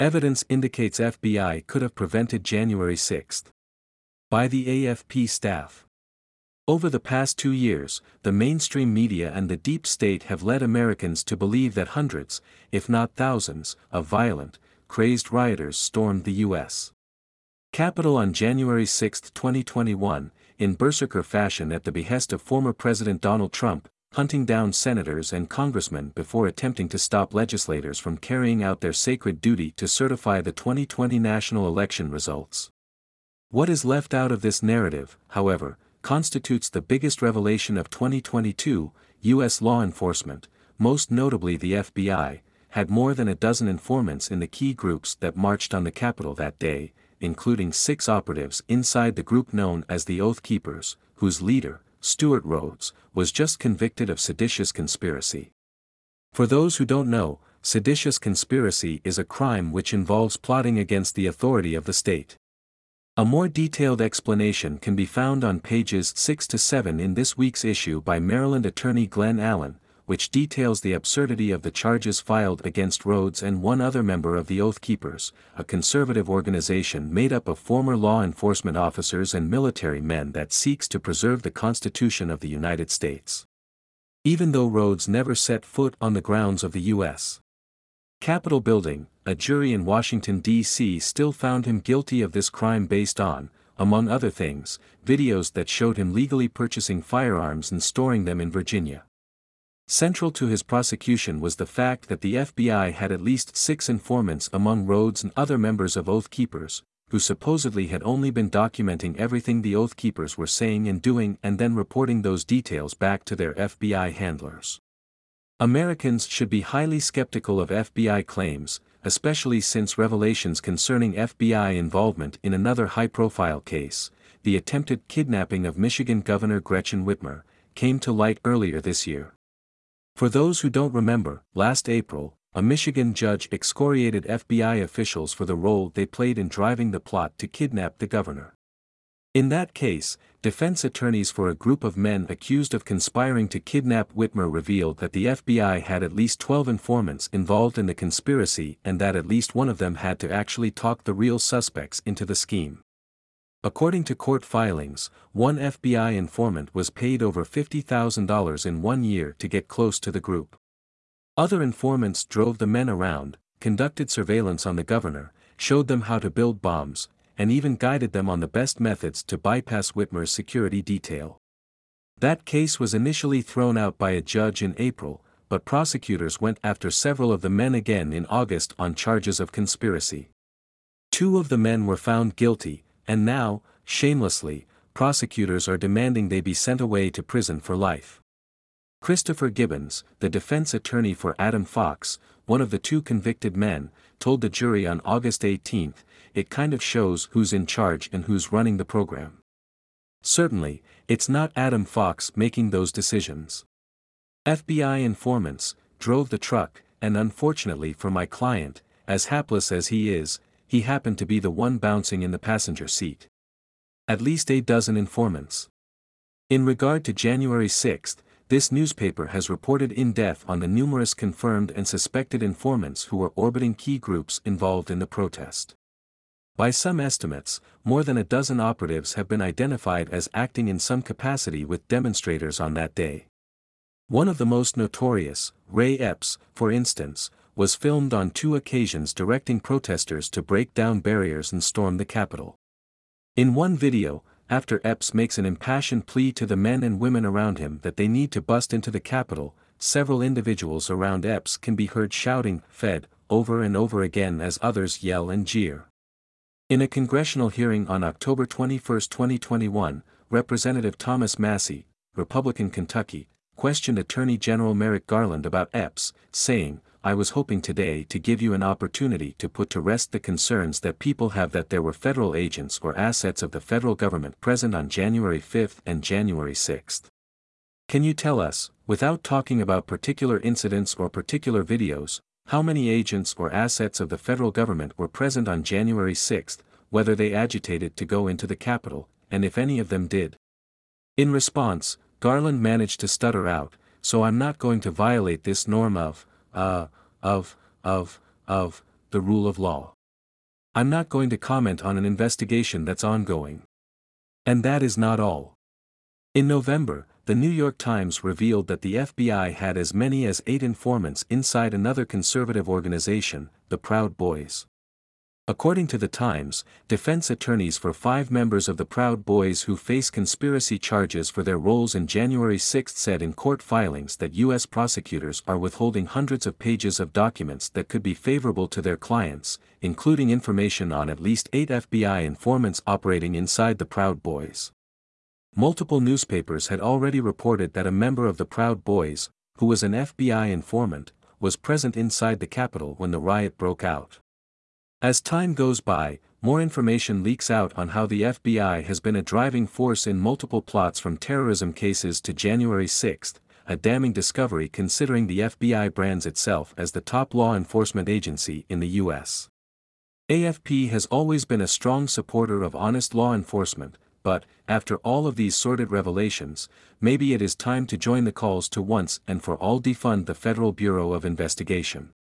Evidence indicates FBI could have prevented January 6. By the AFP staff. Over the past 2 years, the mainstream media and the deep state have led Americans to believe that hundreds, if not thousands, of violent, crazed rioters stormed the U.S. Capitol on January 6, 2021, in berserker fashion at the behest of former President Donald Trump, hunting down senators and congressmen before attempting to stop legislators from carrying out their sacred duty to certify the 2020 national election results. What is left out of this narrative, however, constitutes the biggest revelation of 2022. U.S. law enforcement, most notably the FBI, had more than a dozen informants in the key groups that marched on the Capitol that day, including 6 operatives inside the group known as the Oath Keepers, whose leader, Stewart Rhodes, was just convicted of seditious conspiracy. For those who don't know, seditious conspiracy is a crime which involves plotting against the authority of the state. A more detailed explanation can be found on pages 6 to 7 in this week's issue by Maryland attorney Glenn Allen, which details the absurdity of the charges filed against Rhodes and one other member of the Oath Keepers, a conservative organization made up of former law enforcement officers and military men that seeks to preserve the Constitution of the United States. Even though Rhodes never set foot on the grounds of the U.S. Capitol building, a jury in Washington, D.C. still found him guilty of this crime based on, among other things, videos that showed him legally purchasing firearms and storing them in Virginia. Central to his prosecution was the fact that the FBI had at least 6 informants among Rhodes and other members of Oath Keepers, who supposedly had only been documenting everything the Oath Keepers were saying and doing and then reporting those details back to their FBI handlers. Americans should be highly skeptical of FBI claims, especially since revelations concerning FBI involvement in another high-profile case, the attempted kidnapping of Michigan Governor Gretchen Whitmer, came to light earlier this year. For those who don't remember, last April, a Michigan judge excoriated FBI officials for the role they played in driving the plot to kidnap the governor. In that case, defense attorneys for a group of men accused of conspiring to kidnap Whitmer revealed that the FBI had at least 12 informants involved in the conspiracy and that at least one of them had to actually talk the real suspects into the scheme. According to court filings, one FBI informant was paid over $50,000 in 1 year to get close to the group. Other informants drove the men around, conducted surveillance on the governor, showed them how to build bombs, and even guided them on the best methods to bypass Whitmer's security detail. That case was initially thrown out by a judge in April, but prosecutors went after several of the men again in August on charges of conspiracy. 2 of the men were found guilty, and now, shamelessly, prosecutors are demanding they be sent away to prison for life. Christopher Gibbons, the defense attorney for Adam Fox, one of the 2 convicted men, told the jury on August 18, "It kind of shows who's in charge and who's running the program. Certainly, it's not Adam Fox making those decisions. FBI informants drove the truck, and unfortunately for my client, as hapless as he is, he happened to be the one bouncing in the passenger seat. At least 8 dozen informants." In regard to January 6, this newspaper has reported in depth on the numerous confirmed and suspected informants who were orbiting key groups involved in the protest. By some estimates, more than a dozen operatives have been identified as acting in some capacity with demonstrators on that day. One of the most notorious, Ray Epps, for instance, was filmed on 2 occasions directing protesters to break down barriers and storm the Capitol. In one video, after Epps makes an impassioned plea to the men and women around him that they need to bust into the Capitol, several individuals around Epps can be heard shouting, "Fed," over and over again as others yell and jeer. In a congressional hearing on October 21, 2021, Representative Thomas Massie, Republican Kentucky, questioned Attorney General Merrick Garland about Epps, saying, "I was hoping today to give you an opportunity to put to rest the concerns that people have that there were federal agents or assets of the federal government present on January 5 and January 6. Can you tell us, without talking about particular incidents or particular videos, how many agents or assets of the federal government were present on January 6, whether they agitated to go into the Capitol, and if any of them did?" In response, Garland managed to stutter out, "So I'm not going to violate this norm of the rule of law. I'm not going to comment on an investigation that's ongoing. And that is not all. In November, the New York Times revealed that the FBI had as many as 8 informants inside another conservative organization, the Proud Boys. According to the Times, defense attorneys for 5 members of the Proud Boys who face conspiracy charges for their roles in January 6 said in court filings that U.S. prosecutors are withholding hundreds of pages of documents that could be favorable to their clients, including information on at least 8 FBI informants operating inside the Proud Boys. Multiple newspapers had already reported that a member of the Proud Boys, who was an FBI informant, was present inside the Capitol when the riot broke out. As time goes by, more information leaks out on how the FBI has been a driving force in multiple plots from terrorism cases to January 6, a damning discovery considering the FBI brands itself as the top law enforcement agency in the U.S. AFP has always been a strong supporter of honest law enforcement, but, after all of these sordid revelations, maybe it is time to join the calls to once and for all defund the Federal Bureau of Investigation.